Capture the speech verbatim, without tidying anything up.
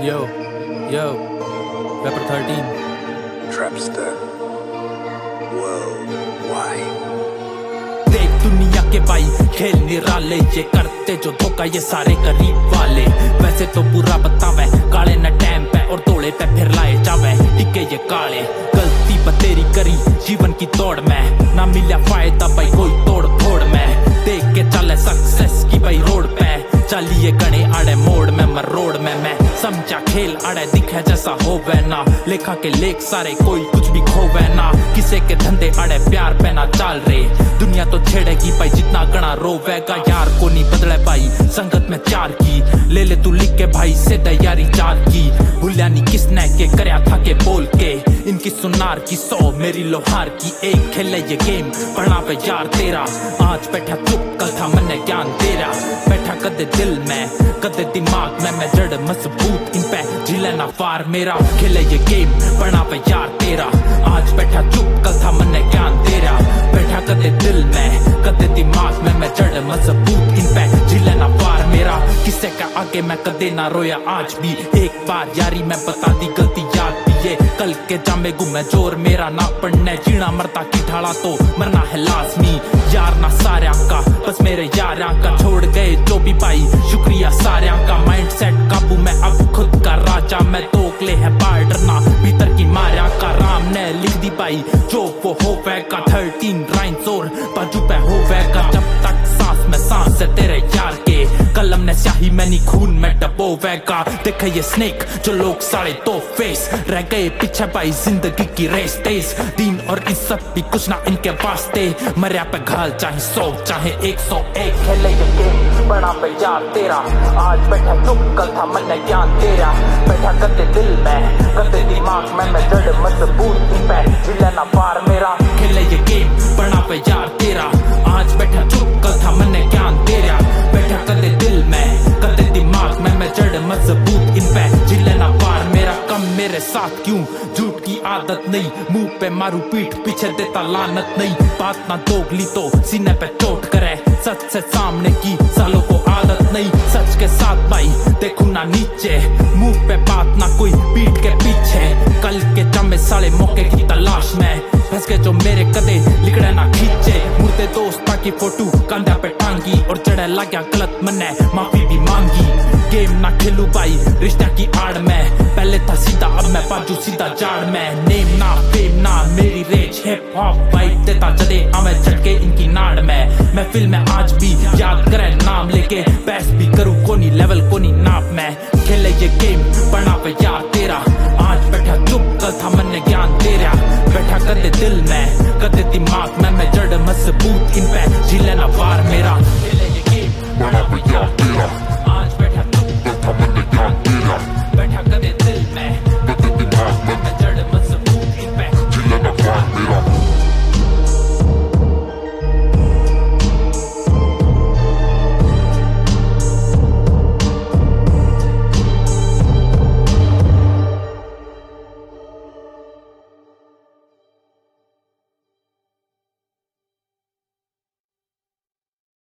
Yo, yo, Rapper thirteen. Trapster Worldwide. देख दुनिया के भाई खेल निराले, ये करते जो धोखा ये सारे गरीब वाले। वैसे तो बुरा बतावे काले न टैम पे और तोड़े पे फिर लाए जावे टिके ये काले। गलती बतेरी करी जीवन की दौड़ में, ना मिला फायदा भाई कोई तोड़ फोड़ में। देख के चले सक्सेस की भाई रोड पे, चलिए गणे आड़े मोड़ में मर रोड में। मैं समझा खेल आड़े दिखे जैसा होवे ना, लेखा के लेख सारे कोई कुछ भी खोवे ना। किसे के धंधे आड़े प्यार पे ना चाल रे, दुनिया तो छेड़ेगी भाई जितना गणा रोवेगा। यार को नहीं बदले भाई संगत में चार की, ले ले तू लिख के भाई से तैयारी चार की। भूलिया नहीं किसने के करया था के बोल के, इनकी सुनार की सौ मेरी लोहार की। एक खेले ये गेम पढ़ा पे यार तेरा, आज बैठा चुप कल था मन ज्ञान तेरा। बैठा कदे दिल में कदे दिमाग में, मैं जड़ मजबूत इन पे झिले ना फार मेरा। खेले ये गेम पढ़ा पे यार तेरा, आज बैठा चुप कल था मन ज्ञान तेरा। बैठा कदे दिल में कदे दिमाग में, मैं जड़ मजबूत इन पे झिले ना फार मेरा। किसे का आगे मैं कदे ना रोया आज भी, एक बार यारी मैं बता दी गलती याद भी ये। कल के जामे गुमे जोर मेरा ना पड़ने, जीना मरता की ढाला तो मरना है लाजमी। यार ना सारा का बस मेरे यारा का, छोड़ गए जो भी पाई शुक्रिया सारा का। माइंड सेट काबू में अब खुद का राजा, मैं तोकले है बाहर डरना भीतर की मारा का। राम ने लिख दी पाई जो वो होवेगा, थर्टीन राइम्स और बाजू पे होवेगा। जब तक सांस में सांस है तेरे यार के, कलम ने स्याही में नहीं खून में डबोवेगा। देखे ये स्नेक जो लोग सारे तो फेस रह गए पीछे भाई जिंदगी की रेस तेज। दीन और इज्जत भी कुछ ना इनके वास्ते, मरिया पे घाल चाहे सौ चाहे एक सौ एक। खेले ये गेम बड़ा पे यार तेरा, आज बैठा चुप कल था मन ज्ञान तेरा। बैठा कदे दिल में कदे दिमाग में, मैं जड़ मजबूत इन पे झिले ना पार मेरा। खेले ये गेम बड़ा पे यार तेरा, आज बैठा चुप कल था मन ज्ञान तेरा। बैठा कदे दिल में कदे दिमाग में, मैं जड़ मजबूत इन पे झिले ना पार मेरा। कम मेरे साथ क्यों झूठ की आदत नहीं, मुंह पे मारू पीठ पीछे देता लानत नहीं। बात ना दोगली तो सीने पे चोट करे, सच से सामने की सालों को आदत नहीं। सच के साथ भाई देखू ना नीचे, मुंह पे बात ना कोई पीठ के पीछे। कल के जमे साले मौके की तलाश में, फंस के जो मेरे कदे लिखड़े ना खींचे। मुर्दे दोस्ता की फोटो कंधा पे टांगी, और चढ़े लगा गलत मने माफी भी मांगी। गेम ना खेलू भाई रिश्ता की आड़ में, पहले था सीधा अब मैं बाजू सीधा जाड़ में। नेम ना फेम ना मेरी रेज हिप हॉप वाइट देता जदे आवे झटके इनकी नाड़ में। मैं फिल्म में आज भी याद करे नाम लेके, बहस भी करूँ कोनी लेवल कोनी नाप में। खेले ये गेम पढ़ा पे यार तेरा, आज बैठा चुप कल था मन ज्ञान तेरा। बैठा कदे दिल में कदे दिमाग में, मैं जड़ मजबूत इन पे